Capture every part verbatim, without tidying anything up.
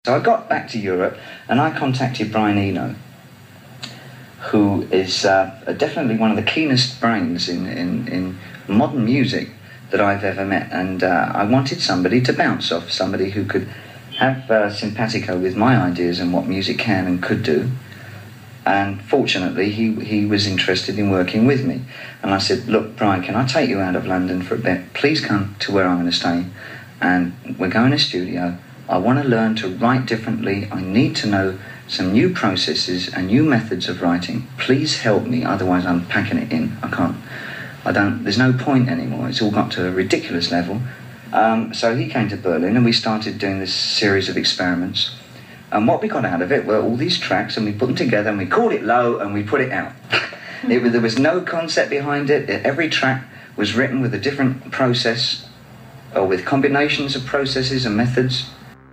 So I got back to Europe and I contacted Brian Eno, who is uh, definitely one of the keenest brains in, in, in modern music that I've ever met. And uh, I wanted somebody to bounce off, somebody who could have uh, simpatico with my ideas and what music can and could do. And fortunately, he, he was interested in working with me. And I said, look, Brian, can I take you out of London for a bit? Please come to where I'm going to stay. And we're going to studio. I want to learn to write differently. I need to know some new processes and new methods of writing. Please help me, otherwise I'm packing it in. I can't, I don't, there's no point anymore. It's all got to a ridiculous level. Um, so he came to Berlin and we started doing this series of experiments. And what we got out of it were all these tracks, and we put them together and we called it Low and we put it out. it was, there was no concept behind it. Every track was written with a different process, or with combinations of processes and methods.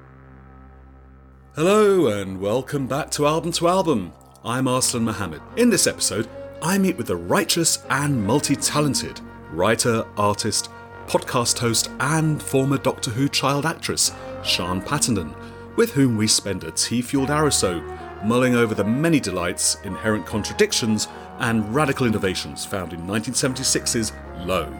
Hello and welcome back to Album to Album. I'm Arslan Mohammed. In this episode, I meet with the righteous and multi-talented writer, artist, podcast host and former Doctor Who child actress, Sian Pattenden, with whom we spend a tea-fueled hour or so mulling over the many delights, inherent contradictions and radical innovations found in nineteen seventy-six's Low.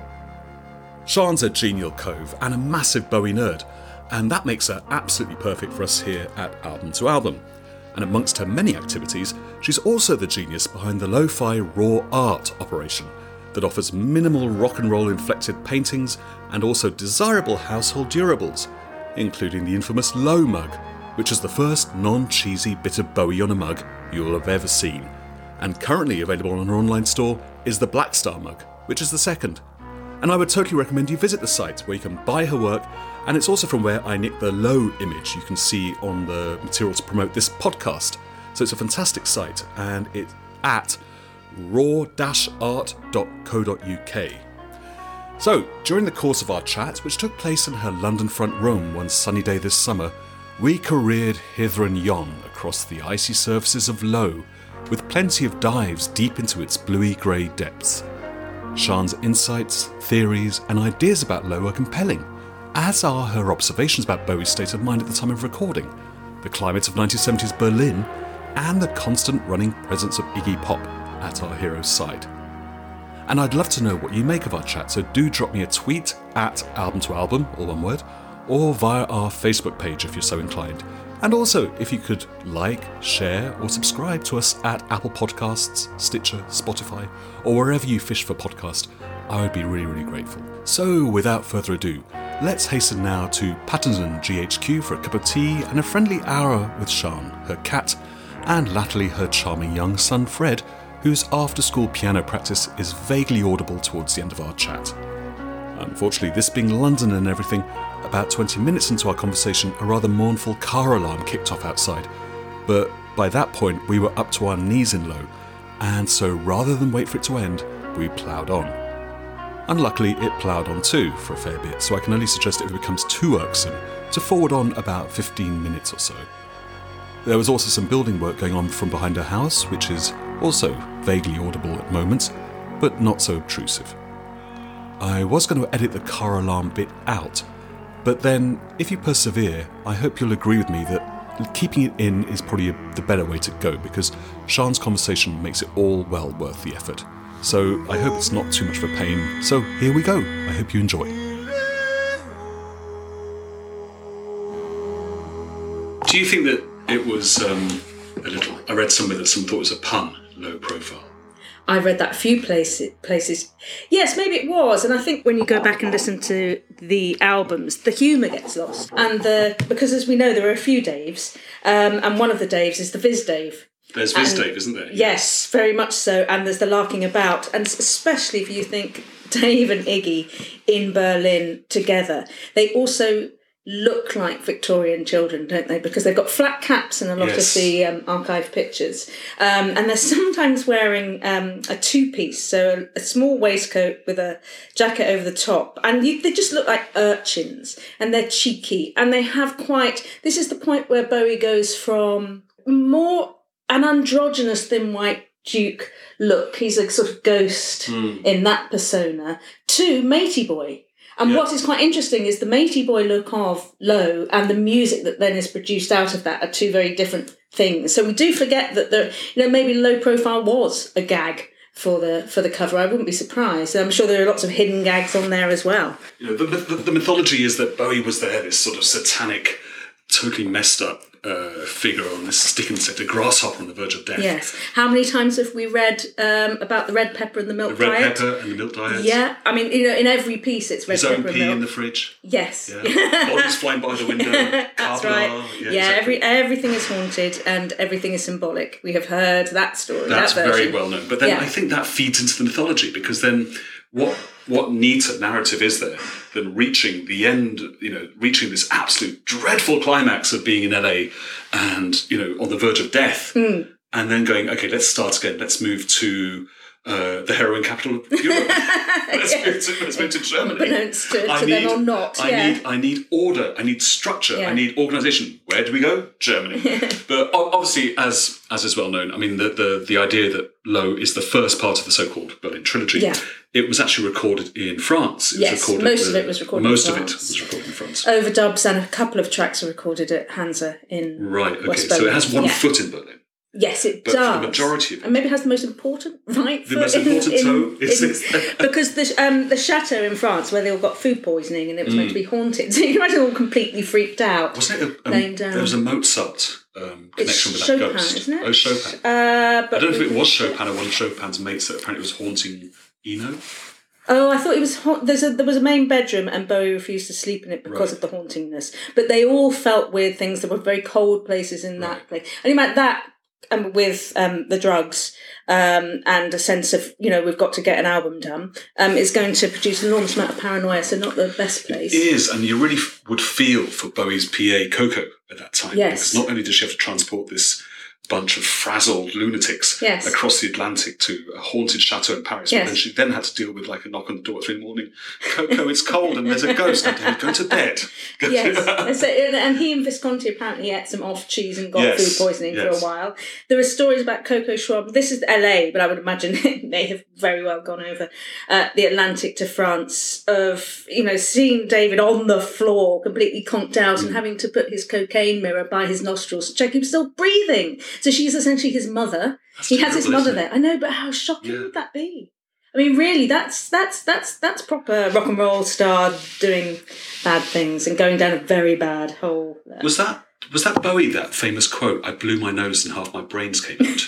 Sian's a genial cove and a massive Bowie nerd, and that makes her absolutely perfect for us here at Album to Album. And amongst her many activities, she's also the genius behind the lo-fi raw art operation that offers minimal rock and roll inflected paintings and also desirable household durables, including the infamous Low mug, which is the first non-cheesy bit of Bowie on a mug you'll have ever seen. And currently available on her online store is the Black Star mug, which is the second. And I would totally recommend you visit the site where you can buy her work, and it's also from where I nicked the Low image you can see on the material to promote this podcast. So it's a fantastic site, and it's at raw dash art dot co dot uk. So, during the course of our chat, which took place in her London front room one sunny day this summer, we careered hither and yon across the icy surfaces of Low, with plenty of dives deep into its bluey-grey depths. Sian's insights, theories and ideas about Low are compelling, as are her observations about Bowie's state of mind at the time of recording, the climate of nineteen seventies Berlin, and the constant running presence of Iggy Pop at our hero's side. And I'd love to know what you make of our chat, so do drop me a tweet at Album to Album, all one word, or via our Facebook page if you're so inclined. And also, if you could like, share, or subscribe to us at Apple Podcasts, Stitcher, Spotify, or wherever you fish for podcast, I would be really, really grateful. So, without further ado, let's hasten now to Pattenden G H Q for a cup of tea and a friendly hour with Sian, her cat, and latterly her charming young son Fred, whose after-school piano practice is vaguely audible towards the end of our chat. Unfortunately, this being London and everything, about twenty minutes into our conversation, a rather mournful car alarm kicked off outside. But by that point, we were up to our knees in Low, and so rather than wait for it to end, we ploughed on. Unluckily, it ploughed on too for a fair bit, so I can only suggest if it becomes too irksome to forward on about fifteen minutes or so. There was also some building work going on from behind her house, which is also vaguely audible at moments, but not so obtrusive. I was going to edit the car alarm bit out, but then, if you persevere, I hope you'll agree with me that keeping it in is probably the better way to go, because Sian's conversation makes it all well worth the effort. So I hope it's not too much of a pain. So here we go. I hope you enjoy. Do you think that it was um, a little... I read somewhere that someone thought it was a pun, Low profile. I've read that a few places. places. Yes, maybe it was. And I think when you go back and listen to the albums, the humour gets lost. And the because, as we know, there are a few Daves, um, and one of the Daves is the Viz Dave. There's Viz Dave, isn't there? Yes, very much so. And there's the larking about. And especially if you think Dave and Iggy in Berlin together, they also look like Victorian children, don't they? Because they've got flat caps in a lot yes. of the um, archive pictures. Um, and they're sometimes wearing um, a two-piece, so a, a small waistcoat with a jacket over the top. And you, they just look like urchins, and they're cheeky. And they have quite... This is the point where Bowie goes from more an androgynous thin white Duke look, he's a sort of ghost mm. in that persona, to Matey Boy. And Yeah. what is quite interesting is the matey boy look of Lowe and the music that then is produced out of that are two very different things. So we do forget that the, you know, maybe Low Profile was a gag for the for the cover. I wouldn't be surprised. I'm sure there are lots of hidden gags on there as well. You know, the, the, the mythology is that Bowie was there, this sort of satanic, totally messed up uh, figure on this stick insect, a grasshopper on the verge of death. Yes. How many times have we read um, about the red pepper and the milk The red diet? pepper and the milk diet. Yeah. I mean, you know, in every piece it's red His pepper own and pee milk. in the fridge. Yes. Yeah. Bodies flying by the window. That's Carver. right. Yeah, Yeah, exactly. every everything is haunted and everything is symbolic. We have heard that story. That's that version. very well known. But then Yeah. I think that feeds into the mythology, because then what what neater narrative is there than reaching the end, you know, reaching this absolute dreadful climax of being in L A and, you know, on the verge of death, Mm. and then going, okay, let's start again. Let's move to uh, the heroin capital of Europe. let's, Yeah. move to, let's move to Germany. Unbeknownst to, to I them need- or not. I yeah. need, I need order. I need structure. Yeah. I need organisation. Where do we go? Germany. But o- obviously, as as is well known, I mean, the, the the idea that Lowe is the first part of the so-called Berlin trilogy. Yeah. It was actually recorded in France. It Yes, was recorded, most of uh, it was recorded in Most of it France. was recorded in France. Overdubs and a couple of tracks are recorded at Hansa in Right. Okay. West So it Berlin. has one Yeah. foot in Berlin. Yes, it But for does. the majority of it- and maybe it has the most important right The foot most in- important in- toe is in- this. because the um, the chateau in France where they all got food poisoning and it was meant to be haunted. So you can imagine all completely freaked out. Wasn't it? A, Laying um, down. there was a Mozart um, It's connection with that Chopin, ghost. isn't it? Oh, Chopin. Uh, but I don't know if it was Chopin or one of Chopin's mates that apparently was haunting Eno. Oh, I thought it was. Ha- There's a there was a main bedroom, and Bowie refused to sleep in it because Right. of the hauntingness. But they all felt weird things. There were very cold places in that Right. place, and you might that um, with um, the drugs um, and a sense of you know we've got to get an album done um, is going to produce an enormous amount of paranoia. So not the best place. It is, and you really f- would feel for Bowie's P A Coco at that time. Yes. Because not only did she have to transport this bunch of frazzled lunatics Yes. across the Atlantic to a haunted chateau in Paris, Yes. but then she then had to deal with like a knock on the door at three in the morning. Coco, it's cold and there's a ghost. Now, David, go to bed. Yes, and, so, and he and Visconti apparently ate some off cheese and got Yes, food poisoning yes. for a while. There are stories about Coco Schwab. This is L A, but I would imagine it may have very well gone over uh, the Atlantic to France. Of you know seeing David on the floor, completely conked out, Mm. and having to put his cocaine mirror by his nostrils to check he was still breathing. So she's essentially his mother. That's he has his terrible, mother isn't it? there. I know, but how shocking Yeah. would that be? I mean, really, that's that's that's that's proper rock and roll star doing bad things and going down a very bad hole. There. Was that was that Bowie, that famous quote, "I blew my nose and half my brains came out"?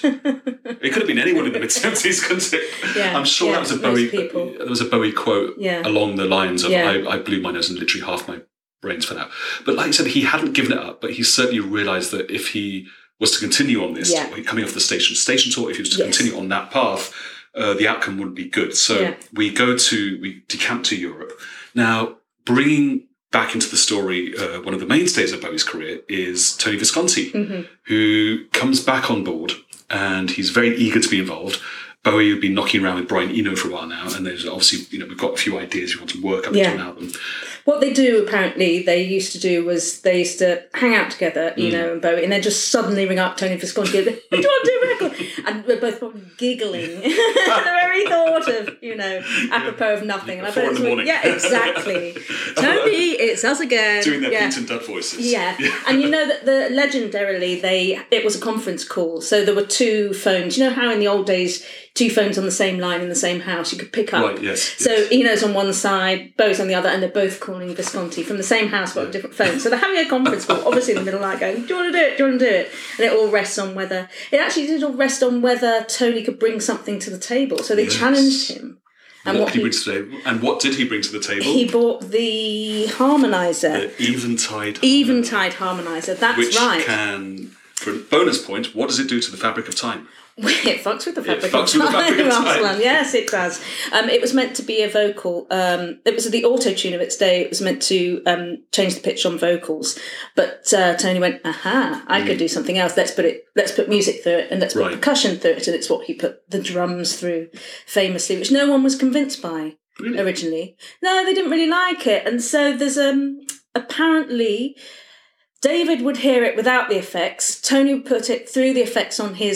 It could have been anyone in the mid seventies, couldn't it? Yeah, I'm sure yeah, that was a most Bowie. people. There was a Bowie quote Yeah. along the lines of Yeah. I, "I blew my nose and literally half my brains fell out." But like you said, he hadn't given it up, but he certainly realised that if he was to continue on this, Yeah. tour, coming off the station station tour, if he was to Yes. continue on that path, uh, the outcome wouldn't be good. So Yeah. we go to we decamp to Europe now, bringing back into the story, uh, one of the mainstays of Bowie's career is Tony Visconti, Mm-hmm. who comes back on board and he's very eager to be involved. Bowie had been knocking around with Brian Eno for a while now, and there's obviously, you know, we've got a few ideas we want to work up Yeah. into an album. What they do, apparently, they used to do was they used to hang out together, Mm. Eno and Bowie, and then just suddenly ring up Tony Visconti and go, do you want to do a record? And we're both probably giggling. The very thought of, you know, apropos of nothing. And I Four bet in the it's- morning. Yeah, exactly. Tony, it's us again. Doing their yeah. Pete and Dud voices. Yeah, and you know that the legendarily they it was a conference call, so there were two phones. You know how in the old days, two phones on the same line in the same house, you could pick up. Right, yes, So yes. Eno's on one side, Bowie's on the other, and they're both calling Visconti from the same house but on different phones. So they're having a conference call, obviously in the middle of the night, going, "Do you want to do it? Do you want to do it?" And it all rests on whether it actually did all rest on whether Tony could bring something to the table. So they Yes. challenged him. And what what did he he, bring to the table? And what did he bring to the table? he bought the harmonizer. The Eventide. Eventide harmonizer, that's Which right. can, for a bonus point, what does it do to the fabric of time? It fucks with the fabric fucks of with the time, fabric of time. Arslan. Yes, it does. Um, it was meant to be a vocal. Um, it was the auto-tune of its day. It was meant to um, change the pitch on vocals. But uh, Tony went, aha, I could do something else. Let's put it. Let's put music through it and let's put Right. percussion through it. And it's what he put the drums through famously, which no one was convinced by Really? originally. No, they didn't really like it. And so there's um apparently David would hear it without the effects. Tony would put it through the effects on his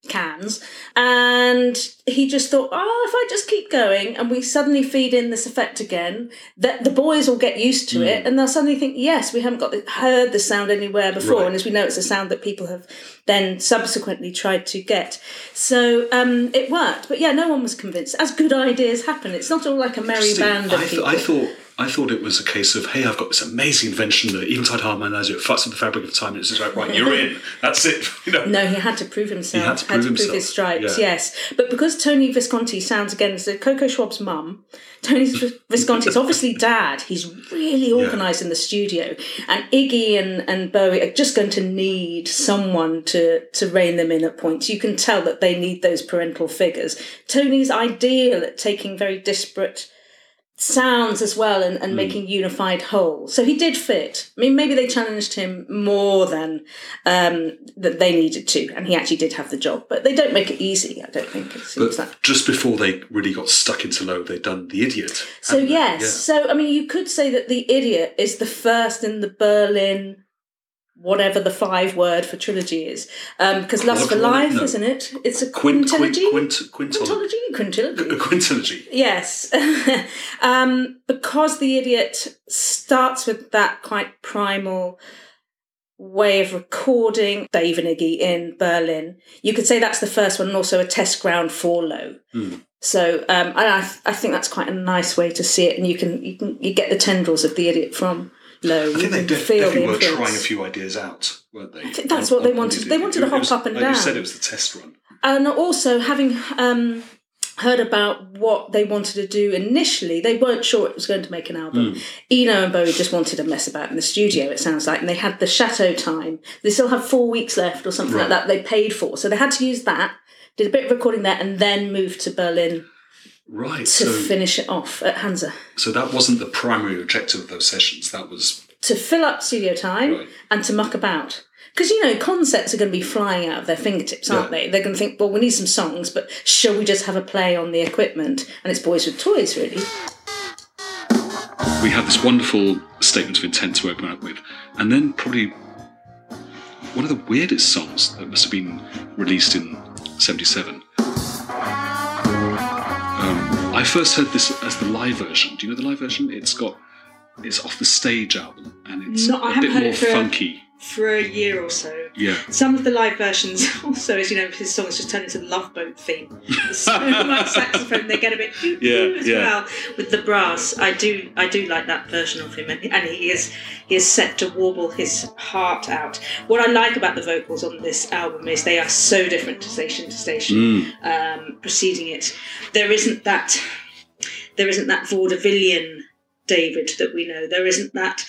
cans, and he just thought, oh, if I just keep going and we suddenly feed in this effect again, that the boys will get used to mm. it, and they'll suddenly think, yes, we haven't got the, heard the sound anywhere before, right. and as we know, it's a sound that people have then subsequently tried to get. So um, it worked, but yeah, no one was convinced. As good ideas happen, it's not all like a merry band of I th- people. I thought. I thought it was a case of, hey, I've got this amazing invention, the eventide harmonizer, it fucks up the fabric of time, and it's just like, right, you're in. That's it. You know. No, he had to prove himself. He had to prove, had to prove his stripes, yeah. yes. But because Tony Visconti sounds, again, so Coco Schwab's mum, Tony Visconti's obviously dad, he's really organised yeah. in the studio, and Iggy and, and Bowie are just going to need someone to, to rein them in at points. You can tell that they need those parental figures. Tony's ideal at taking very disparate sounds as well and, and mm. making unified whole. So he did fit. I mean, maybe they challenged him more than um, that they needed to, and he actually did have the job. But they don't make it easy, I don't think. It seems but that. Just before they really got stuck into low, they'd done The Idiot. So yes. Yeah. So, I mean, you could say that The Idiot is the first in the Berlin... whatever the five word for trilogy is. Um, because Lust for Life, no. isn't it? It's a Quint, quintilogy? Quint, quint, quintology? Quintilogy. A quintilogy. Yes. um, because The Idiot starts with that quite primal way of recording Dave and Iggy in Berlin, you could say that's the first one, and also a test ground for Low. Mm. So um, I, I think that's quite a nice way to see it, and you can you can you get the tendrils of The Idiot from Low. I think they def- definitely were trying a few ideas out, weren't they? I think that's on, what they wanted. They wanted to hop was, up and like down. You said it was the test run. And also, having um, heard about what they wanted to do initially, they weren't sure it was going to make an album. Mm. Eno and Bowie just wanted to mess about in the studio, it sounds like, and they had the Chateau time. They still have four weeks left or something right. like that they paid for. So they had to use that, did a bit of recording there, and then moved to Berlin. Right. To so, finish it off at Hansa. So that wasn't the primary objective of those sessions. That was... to fill up studio time right. and to muck about. Because, you know, concepts are going to be flying out of their fingertips, aren't yeah. they? They're going to think, well, we need some songs, but shall we just have a play on the equipment? And it's boys with toys, really. We had this wonderful statement of intent to open up with. And then probably one of the weirdest songs that must have been released in seventy-seven. I first heard this as the live version. Do you know the live version? It's got it's off the Stage album, and it's no, a bit more funky. A, for a year or so. Yeah. Some of the live versions also, as you know, his songs just turn into the Love Boat theme. There's so much saxophone, they get a bit yeah, as yeah. well with the brass. I do I do like that version of him, and, and he is he is set to warble his heart out. What I like about the vocals on this album is they are so different to Station to Station. Mm. Um, preceding it, there isn't that there isn't that vaudevillian David that we know. There isn't that.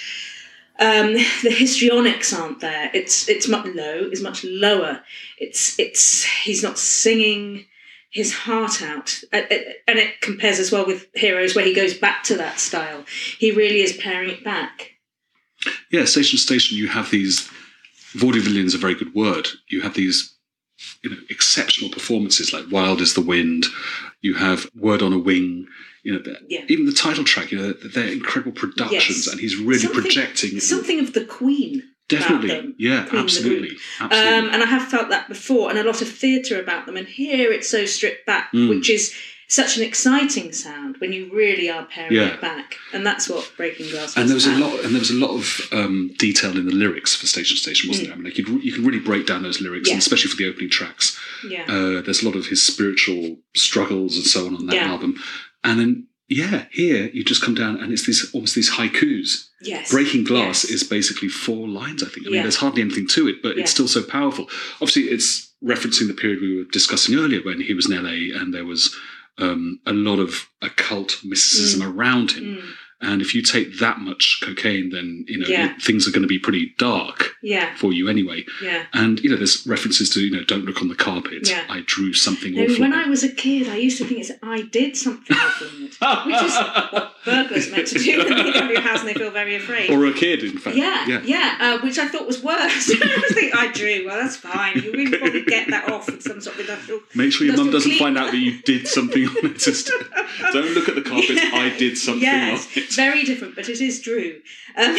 Um, the histrionics aren't there. It's it's much low. It's much lower. It's it's he's not singing his heart out, and it compares as well with Heroes, where he goes back to that style. He really is paring it back. Yeah, Station to Station. You have these vaudevillian is a very good word. You have these, you know, exceptional performances like "Wild is the Wind." You have "Word on a Wing." You know, yeah. even the title track, you know, they're, they're incredible productions, yes. and he's really something, projecting something of the Queen. Definitely, about them. yeah, Queen absolutely, absolutely. Um, and I have felt that before, and a lot of theatre about them. And here it's so stripped back, mm. which is such an exciting sound when you really are paring yeah. it back, and that's what Breaking Glass. And there was about. a lot, and there was a lot of um, detail in the lyrics for Station to Station, wasn't mm. there? I mean, like you you can really break down those lyrics, yeah. and especially for the opening tracks. Yeah, uh, there's a lot of his spiritual struggles and so on on that yeah. album, and then. Yeah, here you just come down and it's these almost these haikus. Yes. Breaking Glass yes. is basically four lines, I think. I mean, yeah. there's hardly anything to it, but yeah. it's still so powerful. Obviously, it's referencing the period we were discussing earlier when he was in L A and there was um, a lot of occult mysticism mm. around him. Mm. And if you take that much cocaine, then, you know, yeah. it, things are going to be pretty dark yeah. for you anyway. Yeah. And, you know, there's references to, you know, don't look on the carpet. Yeah. I drew something no, awful. When I was a kid, I used to think it's I did something awful in it, which is what burglars meant to do when they go to your house and they feel very afraid. Or a kid, in fact. Yeah, yeah, yeah uh, which I thought was worse. I was thinking I Drew. Well, that's fine. You really probably get that off with some sort of industrial. Make sure your mum doesn't clean. find out that you did something on it. Just, don't look at the carpet. Yeah. I did something Yes, on it. very different, but it is Drew. Um,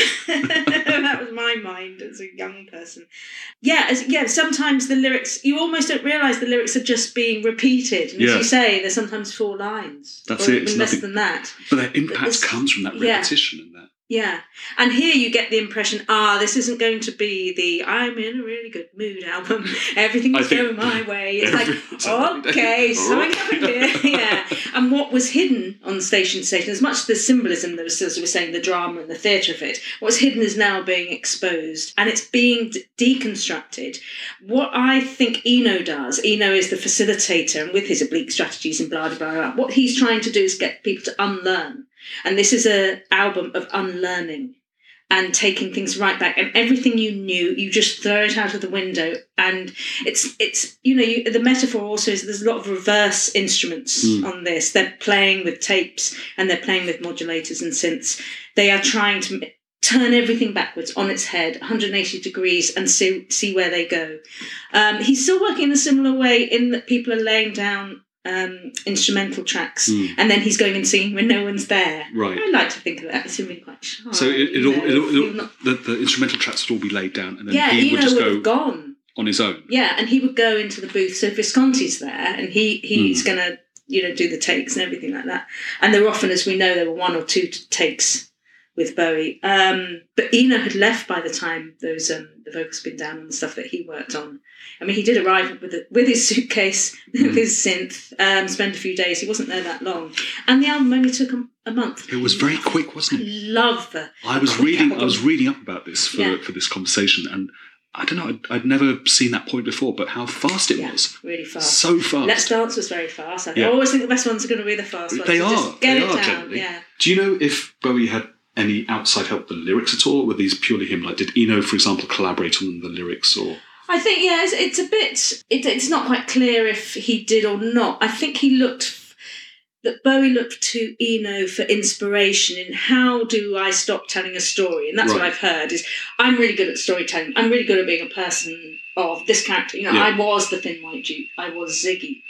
that was my mind as a young person. Yeah, as, yeah. Sometimes the lyrics, you almost don't realise the lyrics are just being repeated. And Yeah. as you say, there's sometimes four lines. That's or it, even it's less nothing. than that. But their impact It's- comes from that yeah. repetition and that. Yeah, and here you get the impression, ah, this isn't going to be the I'm in a really good mood album. Everything's I think going my way. It's every like, time. okay, something happened here. Yeah. And what was hidden on Station to Station, as much as the symbolism that was, as we were saying, the drama and the theatre of it, what's hidden is now being exposed and it's being d- deconstructed. What I think Eno does, Eno is the facilitator, and with his oblique strategies and blah, blah, blah, blah, what he's trying to do is get people to unlearn. And this is an album of unlearning and taking things right back. And everything you knew, you just throw it out of the window. And it's, it's you know, you, the metaphor also is there's a lot of reverse instruments Mm. on this. They're playing with tapes and they're playing with modulators and synths. They are trying to turn everything backwards on its head, one hundred eighty degrees, and see, see where they go. Um, he's still working in a similar way in that people are laying down um instrumental tracks Mm. and then he's going and singing when no one's there. Right. I like to think of that as him being quite shy. So it, it you all, know, it all, it all, he'll not- the, the instrumental tracks would all be laid down, and then yeah, he would Eno just would go have gone. on his own. Yeah, and he would go into the booth. So if Visconti's there and he he's Mm. going to, you know, do the takes and everything like that. And there were often, as we know, there were one or two t- takes with Bowie. Um, but Eno had left by the time those um, the vocals had been down and the stuff that he worked on. I mean, he did arrive with a, with his suitcase, Mm. with his synth, um, spend a few days. He wasn't there that long. And the album only took a, a month. It was very quick, wasn't it? Love the I was quick reading. I album. was reading up about this for, Yeah. for this conversation, and I don't know. I'd, I'd never seen that point before, but how fast it Yeah, was. really fast. So fast. Let's Dance was very fast. I, think. Yeah. I always think the best ones are going to be the fast ones. They So are. Just get They it are down. generally. Yeah. Do you know if Bowie had any outside help with the lyrics at all? Were these purely him? Like, did Eno, for example, collaborate on the lyrics? Or I think, yeah, it's, it's a bit, it, it's not quite clear if he did or not. I think he looked, that Bowie looked to Eno for inspiration in how do I stop telling a story? And that's what Right. I've heard is, I'm really good at storytelling. I'm really good at being a person of this character. You know, Yeah. I was the Thin White Duke. I was Ziggy.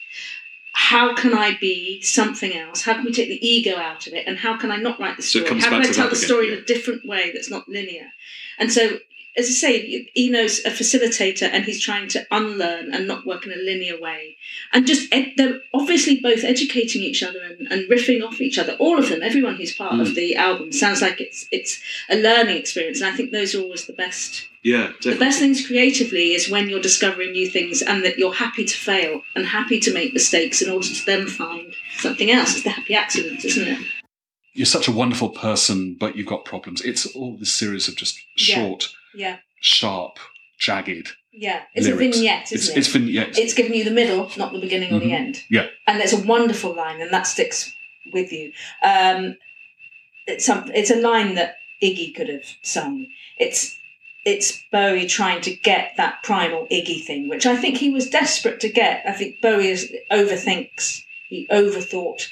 How can I be something else? How can we take the ego out of it? And how can I not write the So it story? comes How can back I to tell that the again, story yeah. in a different way that's not linear? And so, as I say, Eno's a facilitator and he's trying to unlearn and not work in a linear way. And just, ed- they're obviously both educating each other and, and riffing off each other. All of them, everyone who's part Mm. of the album, sounds like it's it's a learning experience. And I think those are always the best. yeah, definitely. The best things creatively is when you're discovering new things and that you're happy to fail and happy to make mistakes in order to then find something else. It's the happy accident, isn't it? You're such a wonderful person, but you've got problems. It's all this series of just Yeah. short, Yeah. sharp, jagged Yeah. It's lyrics. a vignette, isn't it's, it? It's vignettes. It's giving you the middle, not the beginning or the Mhm. end. Yeah. And it's a wonderful line, and that sticks with you. Um, it's some, it's a line that Iggy could have sung. It's it's Bowie trying to get that primal Iggy thing, which I think he was desperate to get. I think Bowie is, overthinks. He overthought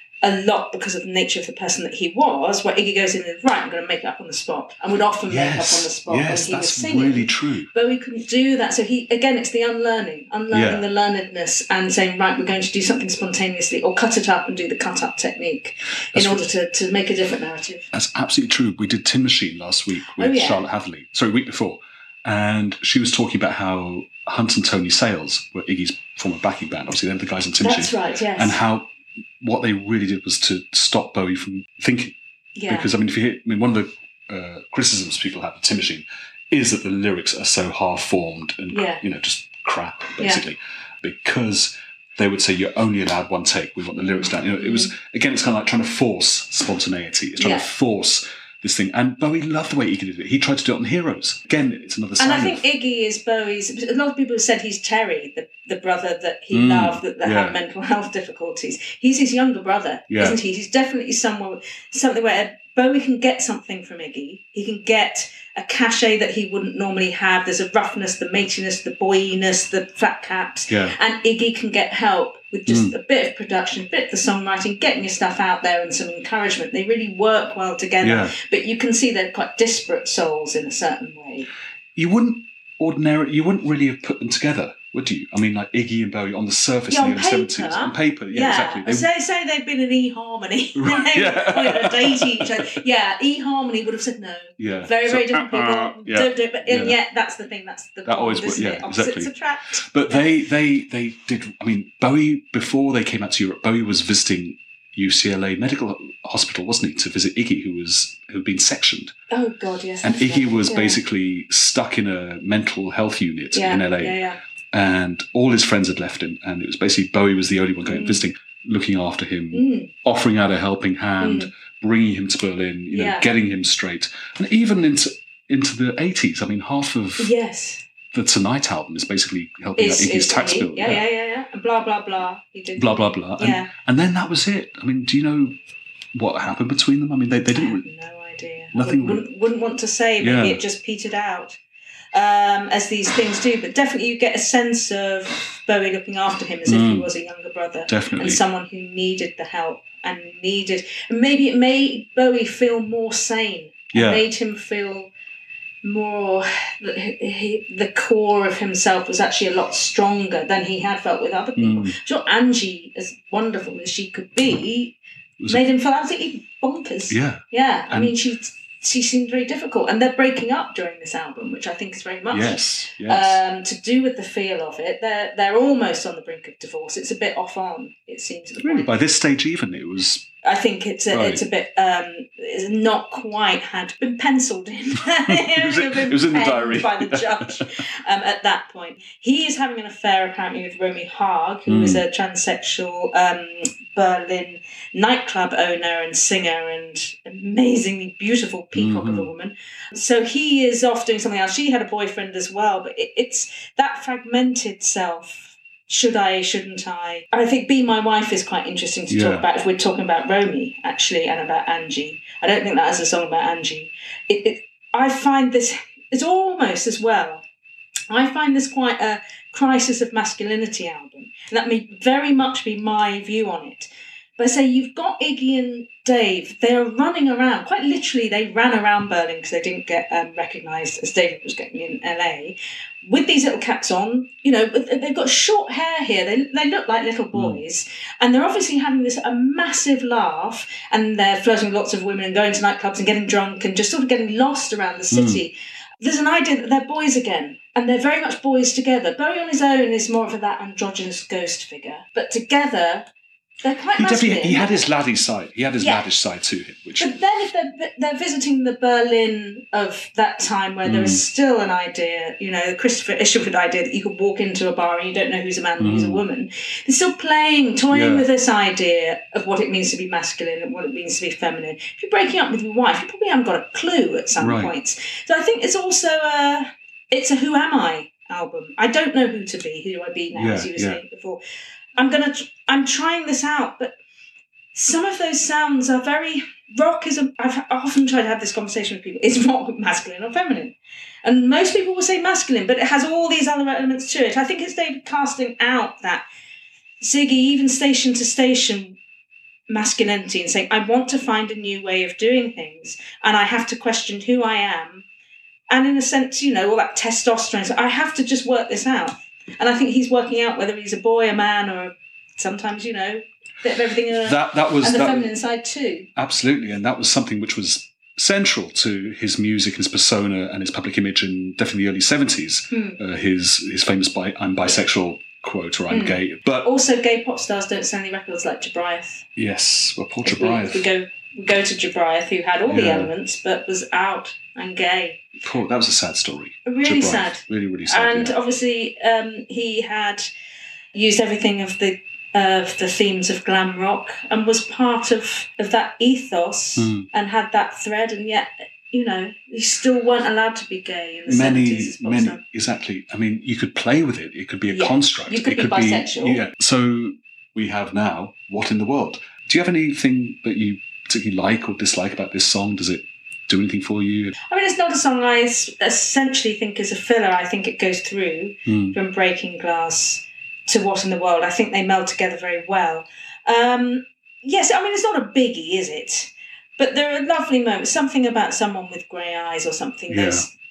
a lot because of the nature of the person that he was, where Iggy goes in and, right, I'm going to make it up on the spot, and would often make up on the yes, spot yes, when he was that's singing. really true. Bowie couldn't do that. So he, again, it's the unlearning, unlearning Yeah. the learnedness and saying, right, we're going to do something spontaneously or cut it up and do the cut up technique in That's order to, to make a different narrative. That's absolutely true. We did Tin Machine last week with Oh, yeah. Charlotte Hadley. Sorry, week before. And she was talking about how Hunt and Tony Sales were Iggy's former backing band. Obviously, they're the guys in Tin That's Machine. right, yes. And how what they really did was to stop Bowie from thinking. yeah. Because, I mean, if you hear, I mean, one of the uh, criticisms people have of Tin Machine is that the lyrics are so half-formed and, Yeah. you know, just crap, basically. Because they would say you're only allowed one take. We want the lyrics down. You know, it was, again, it's kind of like trying to force spontaneity. It's trying Yeah. to force this thing. And Bowie loved the way Iggy did it. He tried to do it on Heroes. Again, it's another And sign I think of... Iggy is Bowie's. A lot of people have said he's Terry, the, the brother that he Mm, loved, that, that yeah. had mental health difficulties. He's his younger brother, Yeah. isn't he? He's definitely someone, something where Bowie can get something from Iggy. He can get a cachet that he wouldn't normally have. There's a roughness, the matiness, the boyiness, the flat caps. Yeah. And Iggy can get help with just Mm. a bit of production, a bit of the songwriting, getting your stuff out there and some encouragement. They really work well together. Yeah. But you can see they're quite disparate souls in a certain way. You wouldn't ordinary, you wouldn't really have put them together, would you? I mean, like Iggy and Bowie on the surface Yeah, in on the early paper. seventies. On paper, yeah, Yeah, exactly. They, say, say they've been in eHarmony. Right, They yeah. would date each other. Yeah, eHarmony would have said no. yeah. Very, So, very different uh, people. uh, yeah. Don't do it. But and Yeah. yet, that's the thing. That's the That bond, always isn't wo- it? yeah, Opposites exactly. attract. But they, they, they did, I mean, Bowie, before they came out to Europe, Bowie was visiting U C L A Medical Hospital, wasn't he, to visit Iggy, who was who'd been sectioned. Oh, God, yes. And that's Iggy right. was Yeah. basically stuck in a mental health unit yeah, in L A. Yeah, yeah. And all his friends had left him, and it was basically Bowie was the only one going Mm. visiting, looking after him, Mm. offering out a helping hand, Mm. bringing him to Berlin, you know, Yeah. getting him straight, and even into into the eighties. I mean, half of Yes. the Tonight album is basically helping Is, out Iggy's is tax Iggy. bill, Yeah, yeah, yeah, yeah. And blah, blah, blah. He did. blah blah blah, and, Yeah. and then that was it. I mean, do you know what happened between them? I mean, they they I didn't. have Re- no idea. Nothing I wouldn't, wouldn't want to say. Maybe Yeah. it just petered out, um, as these things do. But definitely, you get a sense of Bowie looking after him as if he Mm. was a younger brother, Definitely. and someone who needed the help and needed. And maybe it made Bowie feel more sane. It Yeah. made him feel more that he, he, the core of himself was actually a lot stronger than he had felt with other people. Mm. Sure, Angie, as wonderful as she could be, Was made him feel absolutely bonkers. Yeah. Yeah, I And- mean, she she seemed very difficult, and they're breaking up during this album, which I think is very much Yes. Yes. um, to do with the feel of it. They're they're almost on the brink of divorce. It's a bit off on. It seems. At the really, point. by this stage, even it was. I think it's a, Right. it's a bit um, it's not quite had been penciled in. it was would in- have been it was in the penned diary. by the judge um, at that point. He is having an affair apparently with Romy Haag, who Mm. is a transsexual um, Berlin nightclub owner and singer and amazingly beautiful peacock of a Mhm. woman. So he is off doing something else. She had a boyfriend as well, but it, it's that fragmented self. Should I, shouldn't I? I think Be My Wife is quite interesting to Yeah. talk about if we're talking about Romy, actually, and about Angie. I don't think that is a song about Angie. It, it, I find this, it's almost as well, I find this quite a crisis of masculinity album. And that may very much be my view on it. But I say you've got Iggy and Dave, they're running around, quite literally they ran around Berlin because they didn't get um, recognised as David was getting in L A, with these little caps on, you know, they've got short hair here, they, they look like little boys, mm. and they're obviously having this a massive laugh, and they're flirting with lots of women and going to nightclubs and getting drunk and just sort of getting lost around the city. Mm. There's an idea that they're boys again, and they're very much boys together. Bowie on his own is more of that androgynous ghost figure, but together... They're quite he masculine. definitely he had his laddie side. He had his Yeah. laddish side to him, which. But then, if they're they're visiting the Berlin of that time, where there Mm. is still an idea, you know, the Christopher Isherwood idea that you could walk into a bar and you don't know who's a man and who's a Mm. woman. They're still playing, toying Yeah. with this idea of what it means to be masculine and what it means to be feminine. If you're breaking up with your wife, you probably haven't got a clue at some Right. points. So I think it's also a it's a Who Am I album. I don't know who to be. Who do I be now? Yeah, as you were yeah. saying before. I'm gonna. Tr- I'm trying this out, but. Some of those sounds are very rock. Is a, I've often tried to have this conversation with people. Is rock masculine or feminine? And most people will say masculine, but it has all these other elements to it. I think it's David casting out that Ziggy, even station to station masculinity, and saying, I want to find a new way of doing things, and I have to question who I am. And in a sense, you know, all that testosterone. So I have to just work this out. And I think he's working out whether he's a boy, a man, or sometimes, you know, bit of everything, uh, that that was and the that, feminine side too. Absolutely, and that was something which was central to his music, his persona, and his public image in definitely the early seventies. Hmm. Uh, his his famous bi- "I'm bisexual" quote, or "I'm Hmm. gay." But Also, gay pop stars don't sell any records like Jabriath. yes, well, Paul If we, if we Jabriath. go we go to Jabriath, who had all the Yeah. elements but was out and gay. Paul, that was a sad story. Really Jabriath. sad. Really, really sad. And yeah. obviously, um, he had used everything of the of the themes of glam rock and was part of, of that ethos Mm. and had that thread, and yet, you know, you still weren't allowed to be gay in the many, seventies. as pop many, star. exactly. I mean, you could play with it. It could be a Yeah. construct. You could it be bisexual. yeah. So we have now "What in the World." Do you have anything that you particularly like or dislike about this song? Does it do anything for you? I mean, it's not a song I es- essentially think is a filler. I think it goes through Mm. from Breaking Glass to What in the World. I think they meld together very well. Um, yes, I mean, it's not a biggie, is it? But there are lovely moments. Something about someone with grey eyes or something. Yeah. There's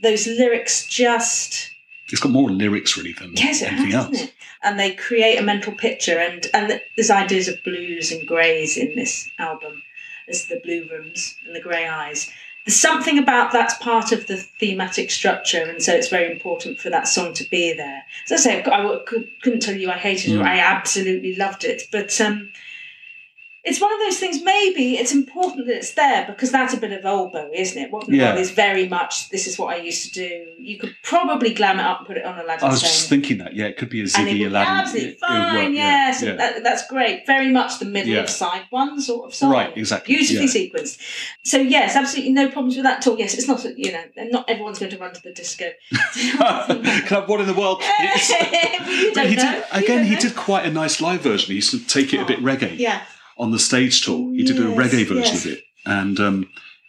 those lyrics just... It's got more lyrics, really, than yes, it anything has, else. Hasn't it? And they create a mental picture, and, and there's ideas of blues and greys in this album. There's the blue rooms and the grey eyes. There's something about that's part of the thematic structure, and so it's very important for that song to be there. As I say, I couldn't tell you I hated it, Mm. or I absolutely loved it, but um, it's one of those things, maybe it's important that it's there, because that's a bit of old Bowie, isn't it? What Yeah. is very much, this is what I used to do. You could probably glam it up and put it on Aladdin I was Sane. just thinking that, yeah, it could be a And it Ziggy would be Aladdin. absolutely It- it would fine, work, yes. yeah. That, that's great. Very much the middle Yeah. of side one sort of song. Right, exactly, Beautifully yeah. sequenced. So, yes, absolutely no problems with that at all. Yes, it's not, you know, not everyone's going to run to the disco. Can I have one in the world? It's- you But don't he know. did, You again, don't he know. did quite a nice live version. He used to take it a bit reggae. Yeah. On the stage tour, he did a Yes, reggae version yes. of it, and um,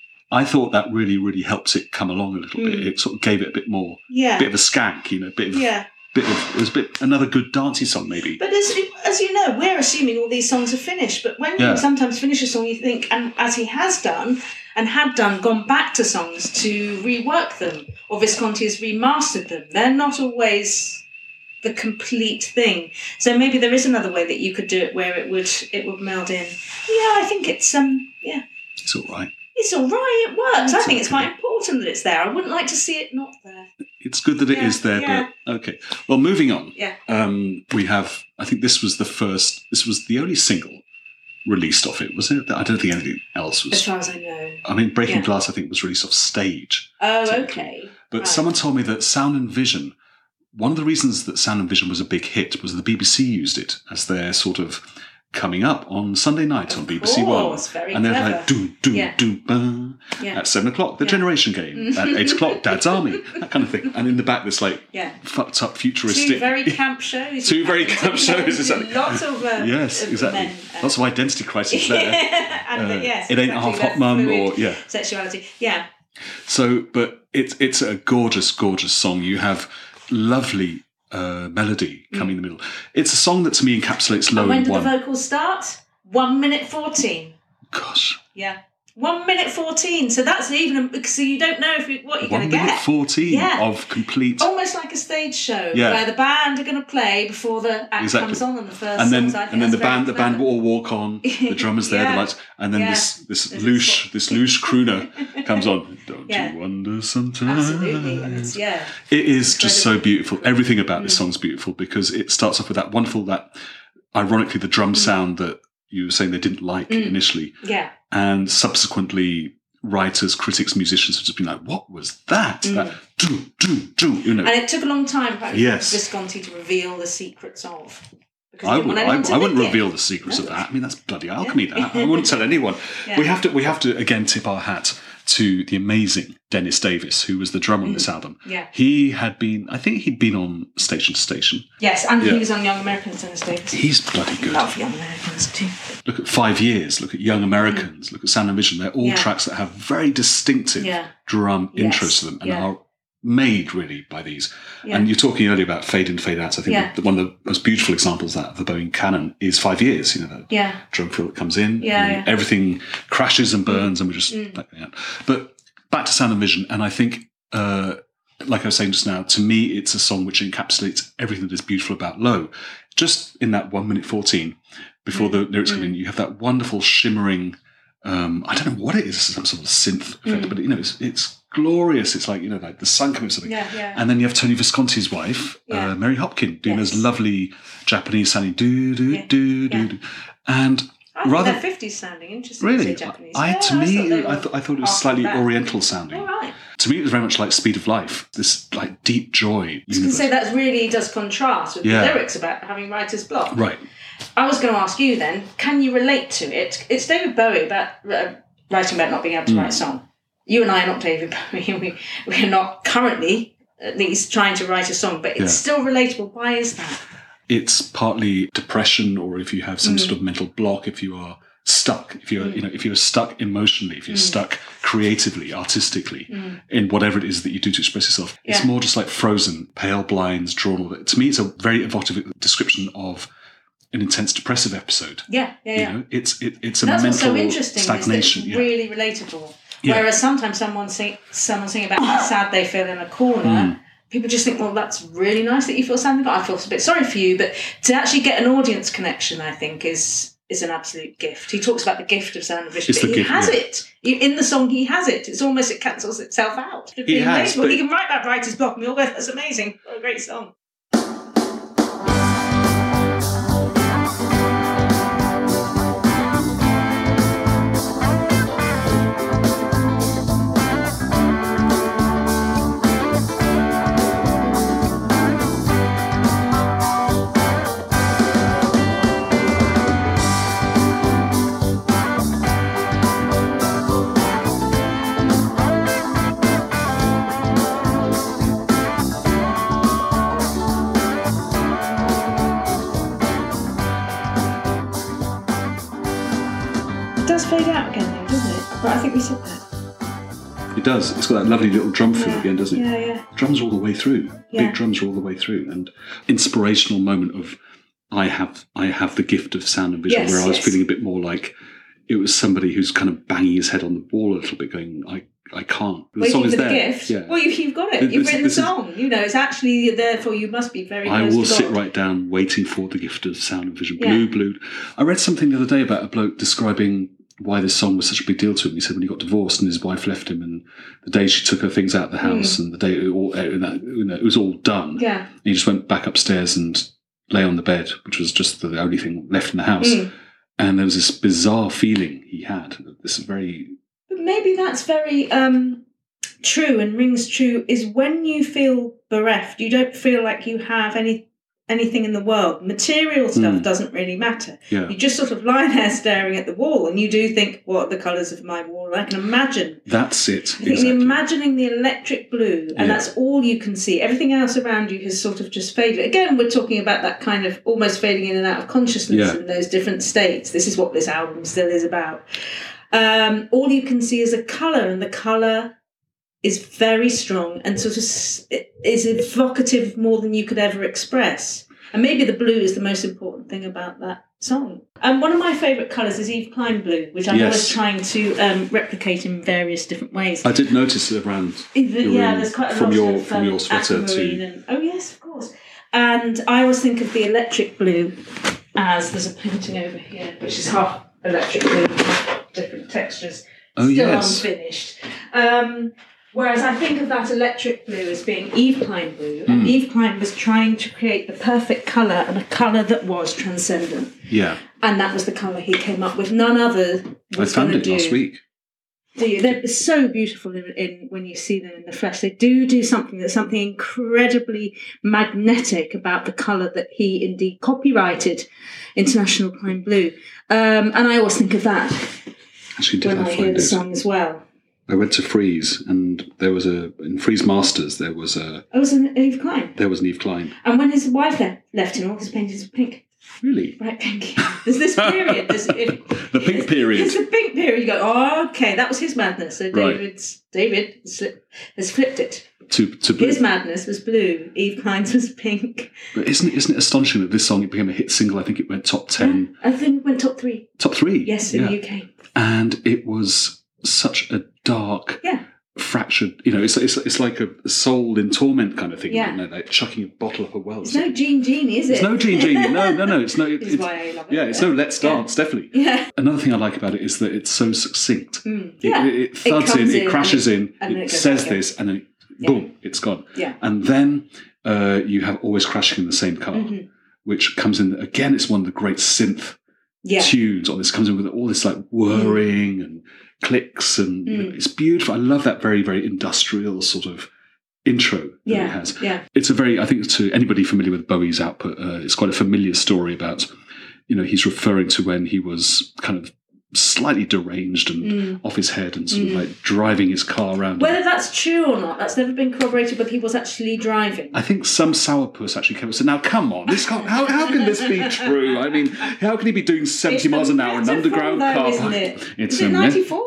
I thought that really, really helped it come along a little bit. Mm. It sort of gave it a bit more, Yeah. bit of a skank, you know, bit of, Yeah. bit of. It was a bit another good dancey song, maybe. But as, as you know, we're assuming all these songs are finished. But when Yeah. you sometimes finish a song, you think, and as he has done, and had done, gone back to songs to rework them, or Visconti has remastered them. They're not always the complete thing. So maybe there is another way that you could do it where it would it would meld in. Yeah, I think it's um yeah. It's all right. It's all right, it works. I It's think it's okay. quite important that it's there. I wouldn't like to see it not there. It's good that it is Yeah, there, yeah. but okay. Well, moving on. Yeah. Um, we have. I think this was the first. This was the only single released off it, was it? I don't think anything else As was. far as I know. I mean, Breaking Yeah. Glass, I think, was released off Stage. Oh, technically. okay. But Right. someone told me that Sound and Vision, one of the reasons that Sound and Vision was a big hit was the B B C used it as their sort of coming up on Sunday night Of on B B C One. course, very And they're clever. like, do, do, Yeah. do, ba. Yeah. At seven o'clock, The Yeah. Generation Game. At eight o'clock, Dad's Army. That kind of thing. And in the back, this like Yeah. fucked up futuristic. Two very camp shows. Two very camp shows, exactly. Lots of uh, Yes, of exactly. men, uh, Lots of identity crises there. and Uh, uh, yes, it ain't exactly, half their hot mum fluid or yeah. sexuality. Yeah, So, but it's it's a gorgeous, gorgeous song. You have lovely uh, melody coming in the middle. It's a song that to me encapsulates low and when and did one. the vocals start? One minute fourteen. Gosh, Yeah, one minute fourteen. So that's even so you don't know if you, what you're one going to minute get. fourteen Yeah. of complete. Almost like a stage show Yeah. where the band are going to play before the act Exactly. comes on on the first. and then songs. I think and then the that's very band the band clever. will all walk on. The drummers there, Yeah. the lights, and then Yeah. this this This is loose what- this loose crooner comes on. Don't Yeah. you wonder sometimes? Absolutely, and it's yeah. It is just so Incredible. beautiful. Everything about Mm. this song's beautiful because it starts off with that wonderful, that ironically the drum sound that you were saying they didn't like Mm. initially, Yeah. and subsequently writers, critics, musicians have just been like, "What was that? Mm. That do do do." You know, And it took a long time for Yes. Visconti to reveal the secrets of. Because I, he didn't would, want I, anyone to I wouldn't nick it. reveal the secrets of No. that. I mean, that's bloody alchemy. Yeah. That I wouldn't tell anyone. Yeah. We have to. We have to again tip our hat to the amazing Dennis Davis, who was the drummer on this album. Yeah. He had been. I think he'd been on Station to Station. Yes, and Yeah. he was on Young Americans, Dennis Davis. He's bloody good. Love Young Americans too. Look at Five Years, look at Young Americans, look at Sound and Vision. They're all Yeah. tracks that have very distinctive Yeah. drum Yes. intros to them and Yeah. are made really by these. Yeah. And you're talking earlier about fade in, fade out. I think Yeah. that one of the most beautiful examples of that of the Boeing canon is Five Years. You know, that Yeah. drum fill that comes in, Yeah, and yeah. everything crashes and burns, and we just Mm. like that. But back to Sound and Vision, and I think, uh, like I was saying just now, to me, it's a song which encapsulates everything that is beautiful about Low. Just in that one minute fourteen, before the lyrics come in, you have that wonderful shimmering. Um, I don't know what it is, some sort of synth effect, Mm. but you know, it's, it's glorious. It's like, you know, like the sun coming something. Yeah, yeah. And then you have Tony Visconti's wife, Yeah. uh, Mary Hopkin, doing Yes. those lovely Japanese sounding do do Yeah. do do Yeah. do, and I think rather they're fifties sounding. Interesting really, to say Japanese. I Yeah, to I me, thought they I, were th- I thought it was half slightly that. Oriental sounding. All right. To me, it was very much like Speed of Life, this like deep joy. I was going to universe. say that really does contrast with Yeah. the lyrics about having writer's block. Right. I was going to ask you then, can you relate to it? It's David Bowie about uh, writing about not being able to Mm. write a song. You and I are not David Bowie. We, we're not currently, at least, trying to write a song, but it's Yeah. still relatable. Why is that? It's partly depression, or if you have some Mm. sort of mental block, if you are stuck, if you're, Mm. you know, if you're stuck emotionally, if you're Mm. stuck creatively, artistically, Mm. in whatever it is that you do to express yourself. It's Yeah. more just like frozen, pale blinds, drawn. All that. To me, it's a very evocative description of an intense depressive episode. Yeah, yeah, You yeah. know, it's it, it's a That's what's mental so interesting. stagnation. Is that yeah. it's really relatable. Yeah. Whereas sometimes someone sing, someone sing about how sad they feel in a corner. Mm. People just think, well, that's really nice that you feel sad. I feel a bit sorry for you, but to actually get an audience connection, I think, is is an absolute gift. He talks about the gift of sound and vision, It's but the he gift, has yeah. it. He- In the song, he has it. It's almost, it cancels itself out. It'd He be has, amazing. Well, but- he can write that writer's block and we all go, that's amazing. What a great song. It does fade out again, though, doesn't it? But I think we said that. It does. It's got that lovely little drum fill at the end, doesn't it? Yeah, yeah. Drums are all the way through. Yeah. Big drums are all the way through, and inspirational moment of I have I have the gift of sound and vision, Yes, where I was yes. feeling a bit more like it was somebody who's kind of banging his head on the wall a little bit, going, I I can't. The song Waiting is for the there. gift. Yeah. Well, you, you've got it. This- You've written the this is- song. You know, it's actually therefore you must be very I close will to sit God. right down, waiting for the gift of sound and vision. Yeah. Blue, blue. I read something the other day about a bloke describing why this song was such a big deal to him. He said when he got divorced and his wife left him, and the day she took her things out of the house, and the day it, all, uh, you know, it was all done. Hmm. Yeah. He just went back upstairs and lay on the bed, which was just the only thing left in the house. Mm. And there was this bizarre feeling he had. This very But maybe that's very um, true and rings true, is when you feel bereft, you don't feel like you have any anything in the world. Material stuff Mm. doesn't really matter. yeah. You just sort of lie there staring at the wall and you do think, what are the colours of my wall? I can imagine. That's it. I think Exactly. imagining the electric blue, and Yeah. that's all you can see. Everything else around you has sort of just faded. Again, we're talking about that kind of almost fading in and out of consciousness Yeah. in those different states. This is what this album still is about. Um, all you can see is a colour, and the colour is very strong and sort of s- is evocative more than you could ever express. And maybe the blue is the most important thing about that song. And one of my favourite colours is Eve Klein blue, which I'm Yes. always trying to um, replicate in various different ways. I did notice it around Even, your yeah, room, there's quite a from lot your of from um, your sweater aquamarine to and, oh yes, of course. And I always think of the electric blue as there's a painting over here, which is half electric blue, different textures, Oh, still yes. unfinished. Um, whereas I think of that electric blue as being Eve Klein blue, and Mm. Eve Klein was trying to create the perfect colour and a colour that was transcendent. yeah. And that was the colour he came up with. None other I was found going it to do. last week. Do you? They're so beautiful in, in when you see them in the flesh. They do do something. There's something incredibly magnetic about the colour that he indeed copyrighted, International Prime Blue. Um, and I always think of that Actually, did when I I hear find the it? song as well. I went to Frieze, and there was a in Frieze Masters. There was a Oh, it was an Eve Klein. there was an Eve Klein. And when his wife left, left him, all his paintings were pink. Really, Right, pink. There's this period. There's, it, the pink period. It's the pink period. You go, oh, okay, that was his madness. So Right. David's David has has flipped it. to to blue. His madness was blue. Eve Klein's was pink. But isn't it, isn't it astonishing that this song it became a hit single? I think it went top ten, I think it went top three. top three. Yes, in yeah. the U K. And it was such a dark, Yeah. fractured. You know, it's it's it's like a soul in torment kind of thing. Yeah. You know, like chucking a bottle up a well. It's no Gene Genie, is it? It's no Gene Genie. No, no, no. It's no. It, Which is it's, why I love it. yeah, it's no Let's Yeah. Dance. Definitely. Yeah. Another thing I like about it is that it's so succinct. Mm. It, Yeah. it, it thuds in, comes it crashes and in, it- and then it it goes says back in. this, and then Yeah. boom, it's gone. Yeah. And then uh, you have Always Crashing in the Same Car, Mhm. which comes in, again, it's one of the great synth Yeah. tunes on this, comes in with all this like whirring and clicks, and you know, Mm. it's beautiful. I love that very, very industrial sort of intro that Yeah. it has. Yeah. It's a very, I think to anybody familiar with Bowie's output, uh, it's quite a familiar story about, you know, he's referring to when he was kind of slightly deranged and Mm. off his head and sort Mm. of like driving his car around. Whether that's true or not, that's never been corroborated, but he was actually driving. I think some sourpuss actually came and said, now come on, this can't, how, how can this be true? I mean, how can he be doing seventy It's miles a an hour in an metaphor, underground though, car isn't park? it? It's Is it a ninety-four in an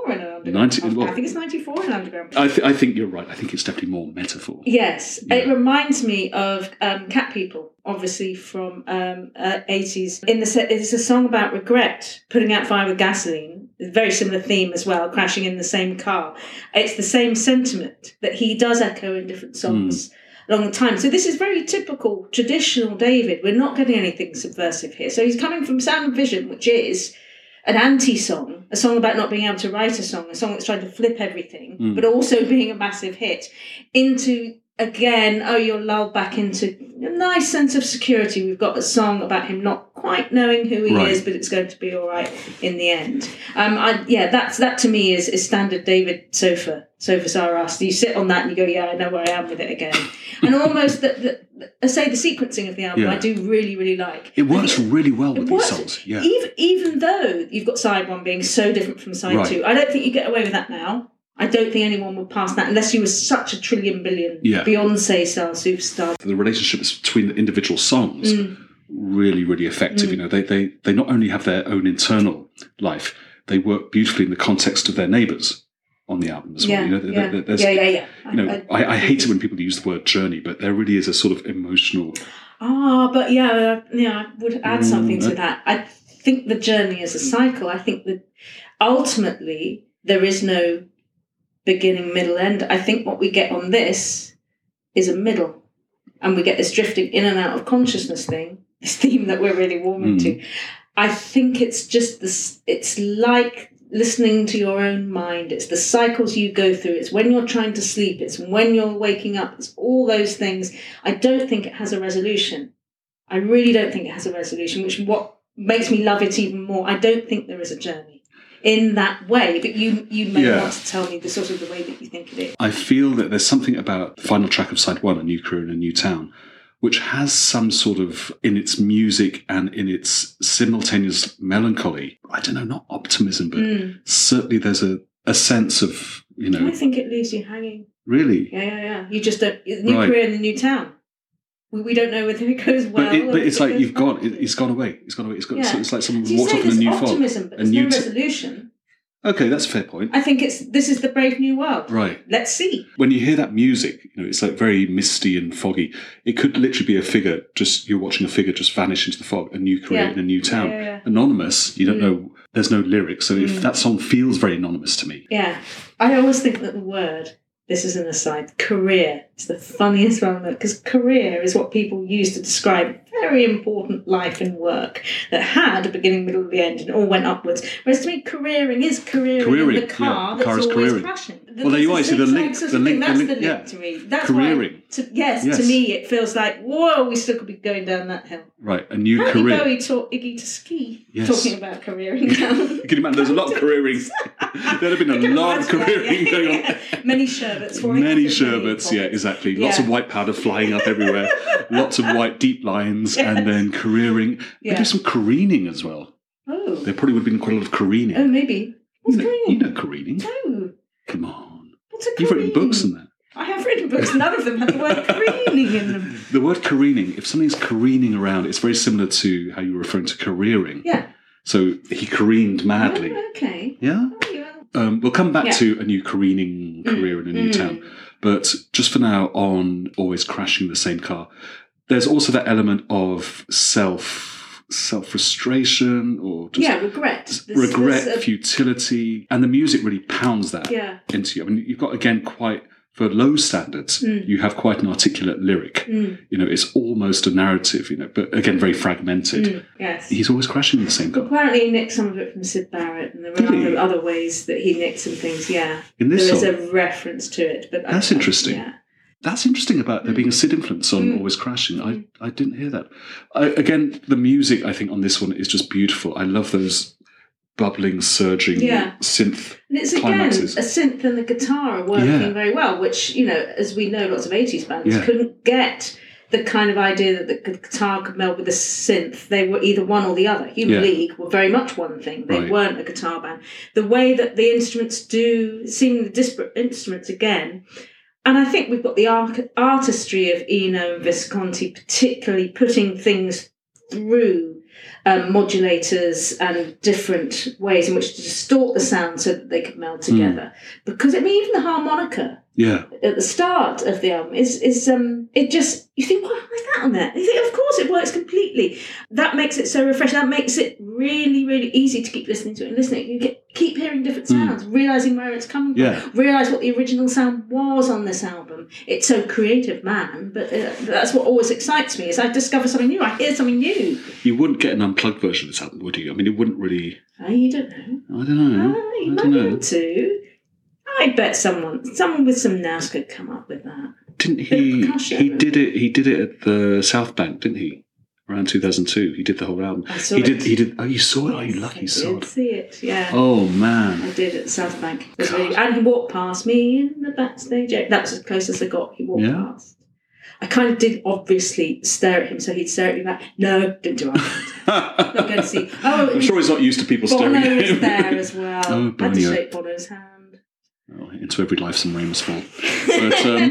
ninety, Underground. well, I think it's ninety-four in Underground. I, th- I think you're right. I think it's definitely more metaphor. Yes, Yeah. it reminds me of um, Cat People, obviously from um, uh, eighties. In the set, it's a song about regret, putting out fire with gasoline. A very similar theme as well, crashing in the same car. It's the same sentiment that he does echo in different songs. Mm. Along the time. So this is very typical, traditional David. We're not getting anything subversive here. So he's coming from Sound and Vision, which is an anti-song, a song about not being able to write a song, a song that's trying to flip everything, mm. but also being a massive hit, into, again, oh, you're lulled back into a nice sense of security. We've got a song about him not quite knowing who he right. is, but it's going to be all right in the end. Um, I, yeah, that's that to me is, is standard David sofa. Sofa Saras. You sit on that and you go, yeah, I know where I am with it again. And almost, the, the, I say, the sequencing of the album, yeah. I do really, really like. It works really well with these songs. Yeah. Even, even though you've got side one being so different from side right. two, I don't think you get away with that now. I don't think anyone would pass that unless you were such a trillion billion yeah. Beyonce-style superstar. The relationships between the individual songs mm. really, really effective. Mm. You know, they, they, they not only have their own internal life, they work beautifully in the context of their neighbours on the album as well. Yeah, you know, yeah. there, yeah, yeah, yeah. You know, I, I, I hate it when people use the word journey, but there really is a sort of emotional. Ah, but yeah, uh, yeah, I would add mm, something to uh, that. I think the journey is a cycle. I think that ultimately there is no beginning, middle, end. I think what we get on this is a middle, and we get this drifting in and out of consciousness thing. This theme that we're really warming mm. to. I think it's just this. It's like listening to your own mind. It's the cycles you go through. It's when you're trying to sleep. It's when you're waking up. It's all those things. I don't think it has a resolution. I really don't think it has a resolution, which is what makes me love it even more. I don't think there is a journey in that way, but you you may yeah. want to tell me the sort of the way that you think it is. I feel that there's something about the final track of side one, A New Career in a New Town, which has some sort of, in its music and in its simultaneous melancholy, I don't know, not optimism, but mm. certainly there's a, a sense of, you know... I think it leaves you hanging. Really? Yeah, yeah, yeah. You just don't... The new right. career in the new town. We, we don't know whether it goes well. But, it, but it's it like you've gone... It, it's gone away. It's gone away. It's, got, yeah. so it's like someone so walked off in a new fog. Optimism, but there's no resolution. Okay, that's a fair point. I think it's this is the brave new world. Right. Let's see. When you hear that music, you know, it's like very misty and foggy. It could literally be a figure, just you're watching a figure just vanish into the fog, a new career yeah. in a new town. Yeah, yeah, yeah. Anonymous, you don't mm. know, there's no lyrics. So mm. if that song feels very anonymous to me. Yeah. I always think that the word, this is an aside, career, is the funniest one, because career is what people use to describe very important life and work that had a beginning, middle, and the end, and all went upwards. Whereas to me, careering is careering, careering in the car yeah, the car that's always careering. Crashing. Well, there you are. See the link. The link. That's the link, link yeah. to me. That's careering. Why, to, yes, yes, to me, it feels like, whoa, we still could be going down that hill. Right, a new Apparently career. Bowie taught Iggy to ski, yes. talking about careering down. Can you imagine? There's a lot of careering. There'd have been a lot of careering yeah, going yeah. on. Many sherbets. Many sherbets, yeah, exactly. Lots yeah. of white powder flying up everywhere. Lots of white deep lines, yes. and then careering. Yeah. Maybe some careening as well. Oh. There probably would have been quite a lot of careening. Oh, maybe. What's you know, careening? You know careening. No. Come on. What's a careening? You've written books on that. I have written books. None of them have the word careening in them. The word careening, if something's careening around, it's very similar to how you were referring to careering. Yeah. So he careened madly. Oh, okay. Yeah? Oh, yeah. Um, we'll come back yeah. to a new careening career mm. in a new mm. town. But just for now, on Always Crashing the Same Car, there's also that element of self... self-frustration or just yeah, regret. There's, regret, there's a... futility. And the music really pounds that yeah. into you. I mean, you've got, again, quite, for low standards, mm. you have quite an articulate lyric. Mm. You know, it's almost a narrative, you know, but again, very fragmented. Mm, yes. He's always crashing in the same car. Well, apparently he nicked some of it from Syd Barrett, and there were other, other ways that he nicked some things, yeah. In this There song? is a reference to it. But That's I, interesting. Yeah. That's interesting about there being a Syd influence on mm. Always Crashing. Mm. I, I didn't hear that. I, again, the music, I think, on this one is just beautiful. I love those bubbling, surging yeah. synth and it's climaxes. Again, a synth and the guitar are working yeah. very well, which, you know, as we know, lots of eighties bands yeah. couldn't get the kind of idea that the guitar could meld with the synth. They were either one or the other. Human yeah. League were very much one thing. They right. weren't a guitar band. The way that the instruments do, seeing the disparate instruments again... And I think we've got the art- artistry of Eno and Visconti, particularly putting things through um, modulators and different ways in which to distort the sound so that they could meld together. Mm. Because, I mean, even the harmonica yeah. at the start of the album is, is um, it just, you think, why is that on there? You think, of course, it works completely. That makes it so refreshing. That makes it really, really easy to keep listening to it and listening. You get, keep hearing different sounds, mm. realising where it's coming yeah. from, realise what the original sound was on this album. It's so creative, man, but uh, that's what always excites me, is I discover something new, I hear something new. You wouldn't get an unplugged version of this album, would you? I mean, it wouldn't really... Oh, you don't know. I don't know. Oh, you I might don't know. want to. I bet someone, someone with some nous could come up with that. Didn't he? He did it. He did it at the South Bank, didn't he? Around two thousand two, he did the whole album. I saw he it. did. He did. Oh, you saw it? Oh, you lucky I sod! did see it. Yeah. Oh man! I did at the South Bank. It was really, and he walked past me in the backstage. That was as close as I got. He walked yeah. past. I kind of did obviously stare at him, so he'd stare at me back. No, didn't do that. Not going to see. Oh, I'm sure he's not used to people Bono staring at was him. there as well. Oh, I had to Bonio. shake Bono's hand. Oh, into every life some rain must fall. But, um,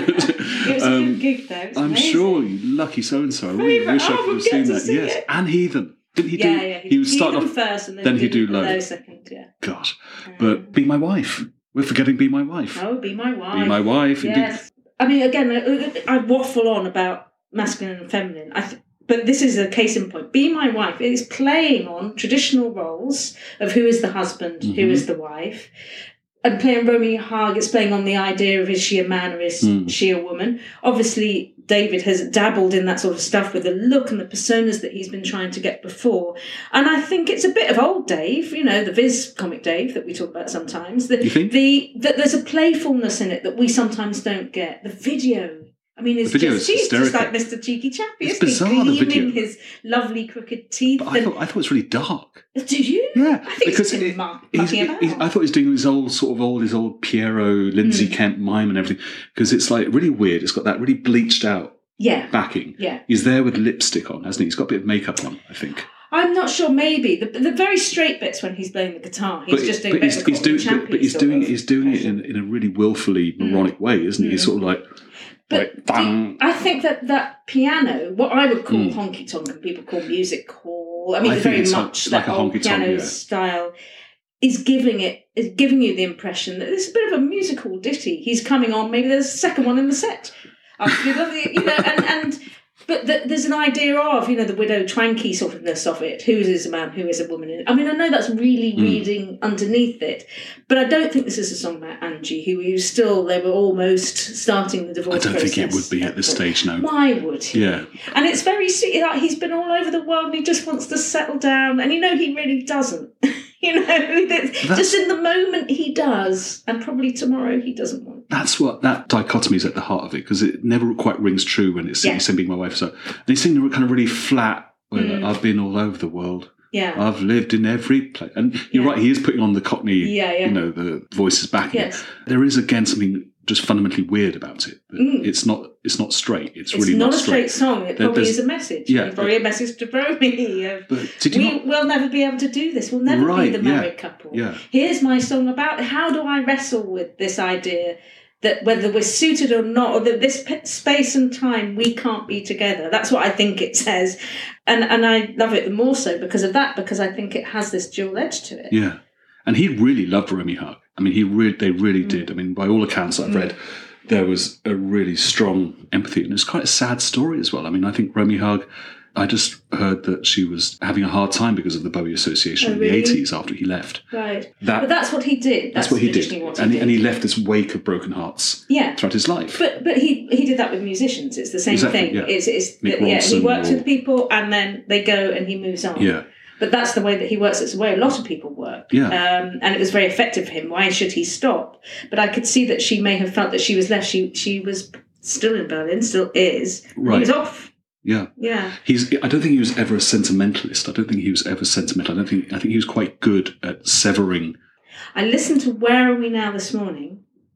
it was a um, good gig, though. It was I'm amazing. sure, you lucky so and so. I really Favourite wish I could album, have get seen to that. see Yes, it. and Heathen. Didn't he do? Yeah, yeah. He, he would start Heathen off first, and then, then he he'd do low. low. low second. Yeah. God, Um, but Be My Wife. We're forgetting Be My Wife. Oh, Be My Wife. Be My Wife. Yes. I mean, again, I waffle on about masculine and feminine. I th- But this is a case in point. Be My Wife is playing on traditional roles of who is the husband, mm-hmm. who is the wife. And playing Romeo Hag, it's playing on the idea of is she a man or is mm. she a woman? Obviously, David has dabbled in that sort of stuff with the look and the personas that he's been trying to get before. And I think it's a bit of old Dave, you know, the Viz comic Dave that we talk about sometimes. The, you think? The, that there's a playfulness in it that we sometimes don't get. The video... I mean, it's the video just, is he's just hysterical. like Mister Cheeky Chappy, It's isn't bizarre, he? the video. Gleaming his lovely crooked teeth. But I and... thought I thought it was really dark. Did you? Yeah, I think because he's been it, muck- he's, mucking about. he's, I thought he was doing his old sort of old his old Piero, Lindsay Mm. Kemp mime and everything, because it's like really weird. It's got that really bleached out Yeah. backing. Yeah. He's there with lipstick on, hasn't he? He's got a bit of makeup on, I think. I'm not sure. Maybe the the very straight bits when he's playing the guitar, he's But, just doing. but he's, he's doing, Chappy but, but he's sort doing, of he's doing it version. in, in a really willfully moronic way, isn't he? Mm. He's sort of like, But like, bang. the, I think that that piano, what I would call Mm. honky tonk, and people call music hall. I mean, I it's think very it's much like that a old honky-tonk, piano yeah. style. Is giving it is giving you the impression that it's a bit of a musical ditty. He's coming on. Maybe there's a second one in the set. After the, you know, and and. But the, there's an idea of, you know, the widow twanky sort ofness of it. Who is a man? Who is a woman? I mean, I know that's really Mm. reading underneath it, but I don't think this is a song about Angie, who was still, they were almost starting the divorce I don't process. think it would be at this stage now. Why would he? Yeah. And it's very sweet. Like, he's been all over the world and he just wants to settle down. And you know, he really doesn't. You know, that just in the moment he does, and probably tomorrow he doesn't want. That's what that dichotomy is at the heart of it, because it never quite rings true when it's Yeah. saying Being My Wife. So they seem kind of really flat. Where Mm. I've been all over the world. Yeah. I've lived in every place. And you're Yeah. right, he is putting on the Cockney, Yeah, yeah. you know, the voices back. Yes. There is, again, something just fundamentally weird about it. Mm. It's not It's not straight. It's, It's really not not a straight song. It There- probably there's- is a message. yeah, And probably a message to Bromie. Of, But did you we not... will never be able to do this. We'll never Right, be the yeah, married couple. yeah. Here's my song about how do I wrestle with this idea that whether we're suited or not, or that this p- space and time, we can't be together. That's what I think it says. And and I love it more so because of that, because I think it has this dual edge to it. Yeah. And he really loved Romy Hug. I mean, he re- they really Mm. did. I mean, by all accounts I've read, there was a really strong empathy. And it's quite a sad story as well. I mean, I think Romy Hug, I just heard that she was having a hard time because of the Bowie Association Oh, in really? the eighties after he left. Right. That- but that's what he did. That's, what he did. traditionally What he and, did. and he left this wake of broken hearts Yeah. throughout his life. But but he he did that with musicians. It's the same Exactly, thing. yeah. It's it's Mick yeah. He Ronson works or- with people and then they go and he moves on. yeah. But that's the way that he works. It's the way a lot of people work. Yeah. Um, and it was very effective for him. Why should he stop? But I could see that she may have felt that she was left. She she was still in Berlin, still is. Right. He was off. Yeah. Yeah. He's. I don't think he was ever a sentimentalist. I don't think he was ever sentimental. I don't think. I think he was quite good at severing. I listened to Where Are We Now this morning,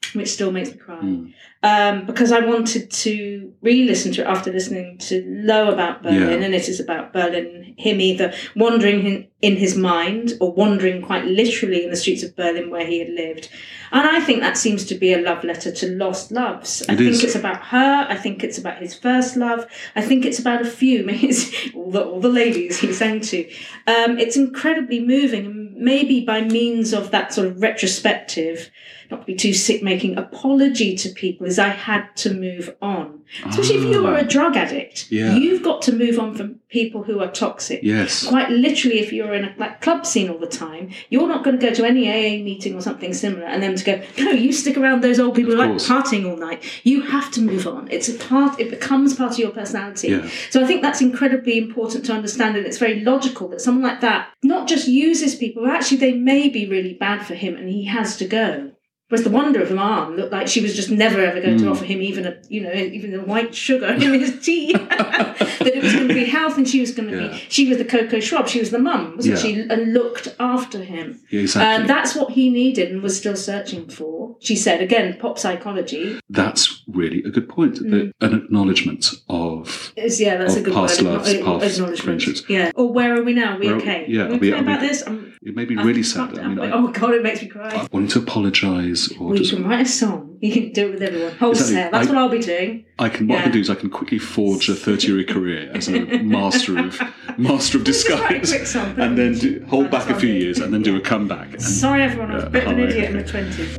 which still makes me cry. Mm. Um, because I wanted to re-listen to it after listening to Low about Berlin, Yeah. and it is about Berlin, him either wandering in, in his mind or wandering quite literally in the streets of Berlin where he had lived. And I think that seems to be a love letter to lost loves. I It think is. it's about her. I think it's about his first love. I think it's about a few, maybe it's all the, all the ladies he sang to. Um, it's incredibly moving, and maybe by means of that sort of retrospective, not to be too sick, making apology to people, is I had to move on. Especially if you are a drug addict. Yeah. You've got to move on from people who are toxic. Yes. Quite literally, if you're in a like, club scene all the time, you're not going to go to any A A meeting or something similar and then to go, no, you stick around those old people who like course. partying all night. You have to move on. It's a part, it becomes part of your personality. Yeah. So I think that's incredibly important to understand, and it's very logical that someone like that not just uses people, but actually they may be really bad for him and he has to go. Whereas the wonder of the mom looked like she was just never ever going Mm. to offer him even a, you know, even the white sugar in his tea. That it was going to be health, and she was going to Yeah. be, she was the Coco Schwab, she was the mum, wasn't Yeah. she? And looked after him. Yeah, exactly. And that's what he needed and was still searching for. She said, again, pop psychology. That's really a good point. That an acknowledgement of Is, yeah, that's Of a good past word. loves, Acknow- past acknowledgement. friendships. Yeah. Or where are we now? Are we Where- okay? yeah, Are we are we- okay are we- about this? I'm, it made me I'm really sad. fucked I mean, up. I, oh God, it makes me cry. wanting to apologise or Well, you just can write a song. You can do it with everyone. Wholesale. Exactly. That's I- what I'll be doing. I can what I Yeah. can do is I can quickly forge a thirty-year career as a master of master of Just write a disguise, quick song, put it and on then YouTube. do, hold That's back a what I'll few do. years and then do Yeah. a comeback. And, Sorry, everyone. I was a Uh, bit of an alright, idiot in okay. my twenties.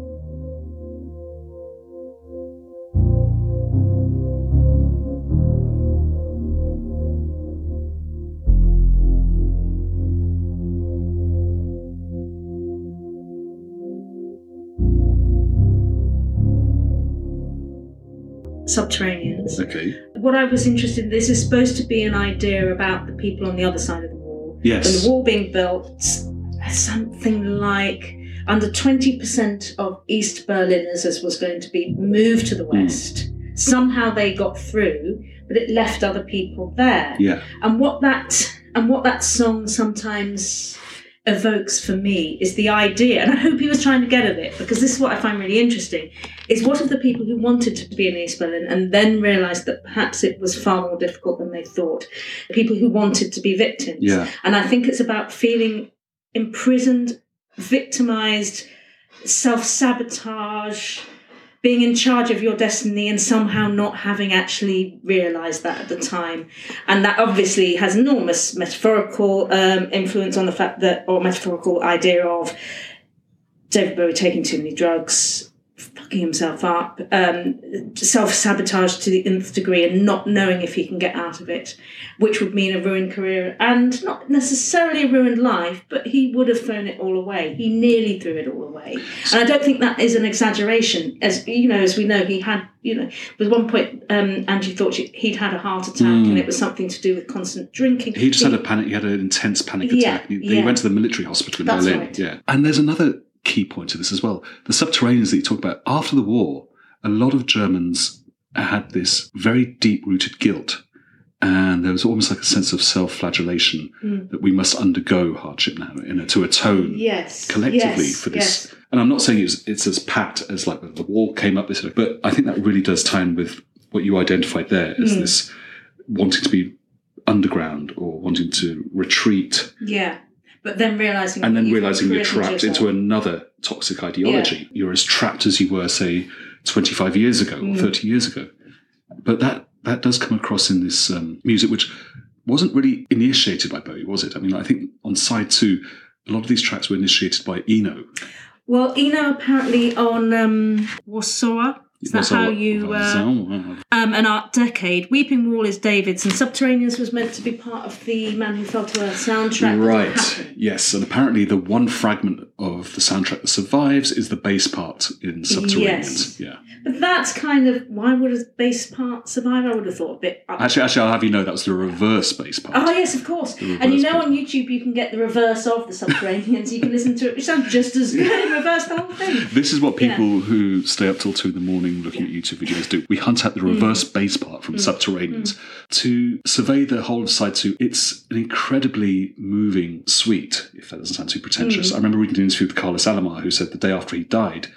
Subterraneans. okay. What I was interested in, this is supposed to be an idea about the people on the other side of the wall. Yes. When the wall being built, something like under twenty percent of East Berliners as was going to be moved to the west. Somehow they got through, but it left other people there. Yeah. And what that and what that song sometimes evokes for me is the idea, and I hope he was trying to get at it, because this is what I find really interesting, is what of the people who wanted to be in East Berlin and then realised that perhaps it was far more difficult than they thought. People who wanted to be victims. Yeah. And I think it's about feeling imprisoned, victimised, self-sabotage, being in charge of your destiny and somehow not having actually realised that at the time. And that obviously has enormous metaphorical um, influence on the fact that, or metaphorical idea of David Bowie taking too many drugs, fucking himself up, um, self-sabotage to the nth degree and not knowing if he can get out of it, which would mean a ruined career and not necessarily a ruined life, but he would have thrown it all away. He nearly threw it all away. And I don't think that is an exaggeration. As you know, as we know, he had, you know, at one point, um, Angie thought she, he'd had a heart attack Mm. and it was something to do with constant drinking. He just had a panic. He had an intense panic Yeah, attack. He, yeah. he went to the military hospital in That's Berlin. right. Yeah. And there's another key point to this as well. The subterraneans that you talk about, after the war, a lot of Germans had this very deep-rooted guilt. And there was almost like a sense of self-flagellation Mm. that we must undergo hardship now, you know, to atone Yes. collectively yes, for this. yes. And I'm not saying it's, it's as pat as like the wall came up this, but I think that really does tie in with what you identified there as Mm. this wanting to be underground or wanting to retreat, Yeah. But then realising and then you've realizing you're imprisoned trapped yourself. into another toxic ideology. You're as trapped as you were, say, twenty-five years ago or Mm. thirty years ago. But that that does come across in this um, music, which wasn't really initiated by Bowie, was it? I mean, I think on side two, a lot of these tracks were initiated by Eno. Well, Eno apparently on um, Warsaw. Is that how you... Uh, Uh, um, an art decade. Weeping Wall is David's, and Subterraneans was meant to be part of the Man Who Fell to Earth soundtrack. that Right, happened. yes. And apparently the one fragment of the soundtrack that survives is the bass part in Subterraneans. Yes. Yeah. But that's kind of... Why would a bass part survive? I would have thought a bit... Up. Actually, actually, I'll have you know that was the reverse bass part. Oh, yes, of course. The And you reverse know bit. on YouTube you can get the reverse of the Subterraneans. You can listen to it, which sounds just as good. Reverse the whole thing. This is what people who stay up till two in the morning looking at YouTube videos do. We hunt out the reverse bass part from Subterraneans to survey the whole of side two. It's an incredibly moving suite, if that doesn't sound too pretentious. I remember reading an interview with Carlos Alomar, who said the day after he died,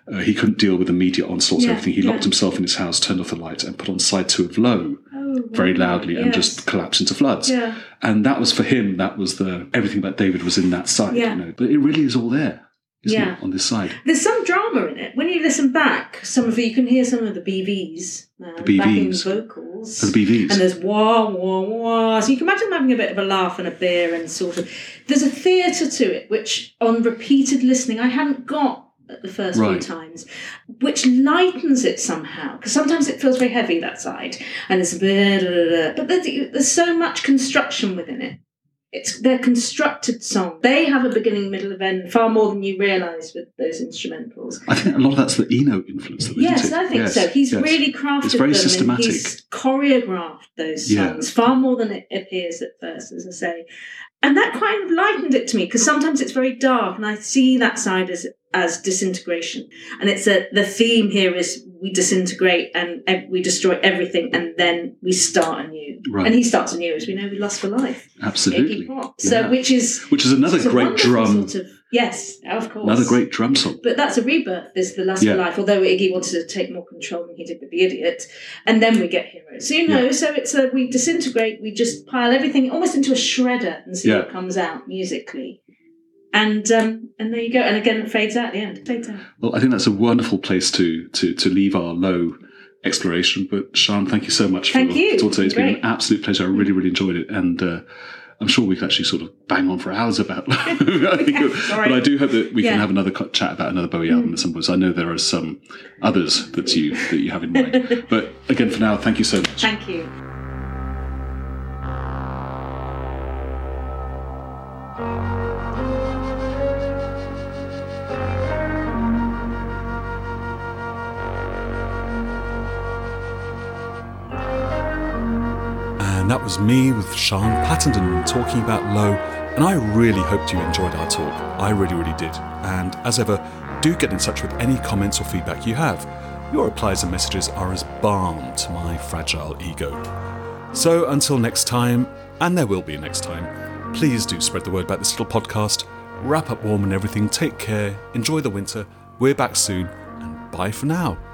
uh, he couldn't deal with immediate onslaughts Yeah, and everything. He yeah. locked himself in his house, turned off the light, and put on side two of Low Oh, very wow. loudly and Yes. just collapsed into floods. Yeah. And that was for him, that was the everything about David was in that side. Yeah. You know? But it really is all there, isn't Yeah. it, on this side? There's some drama in it. When you listen back, some of it, you can hear some of the B Vs, uh, The B backing Vs. vocals. For the B Vs. And there's wah, wah, wah. So you can imagine them having a bit of a laugh and a beer and sort of... There's a theatre to it, which on repeated listening, I hadn't got at the first Right. few times, which lightens it somehow. Because sometimes it feels very heavy, that side. And it's a bit... Da, da, da. But there's, there's so much construction within it. It's they're constructed songs. They have a beginning, middle, and end far more than you realise with those instrumentals. I think a lot of that's the Eno influence, though, isn't Yes, it? I think Yes, so. He's yes. really crafted It's very them systematic. and he's choreographed those Yeah. songs far more than it appears at first, as I say. And that kind of lightened it to me because sometimes it's very dark and I see that side as as disintegration. And it's a the theme here is we disintegrate and ev- we destroy everything and then we start anew. Right. And he starts anew, as we know, with Lust for Life. Absolutely. Iggy Pop. So Yeah. which is Which is another it's a great wonderful drum, sort of yes, of course. another great drum song. But that's a rebirth, is the Lust Yeah. for Life, although Iggy wanted to take more control than he did with The Idiot. And then we get Heroes. So, you know, Yeah. so it's a, we disintegrate, we just pile everything almost into a shredder and see Yeah. what comes out musically. And um, and there you go. And again, it fades out at the end. It fades out. Well, I think that's a wonderful place to to to leave our Low exploration. But Sian, thank you so much Thank for you. talking today. It's been an Great. absolute pleasure. I really, really enjoyed it. And uh, I'm sure we could actually sort of bang on for hours about Low. I think, Sorry. but I do hope that we Yeah. can have another co- chat about another Bowie album at some point. So I know there are some others that you that you have in mind. But again, for now, thank you so much. Thank you. And that was me with Sian Pattenden talking about Low, and I really hoped you enjoyed our talk. I really, really did. And as ever, do get in touch with any comments or feedback you have. Your replies and messages are as balm to my fragile ego. So until next time, and there will be a next time, please do spread the word about this little podcast. Wrap up warm and everything, take care, enjoy the winter, we're back soon, and bye for now.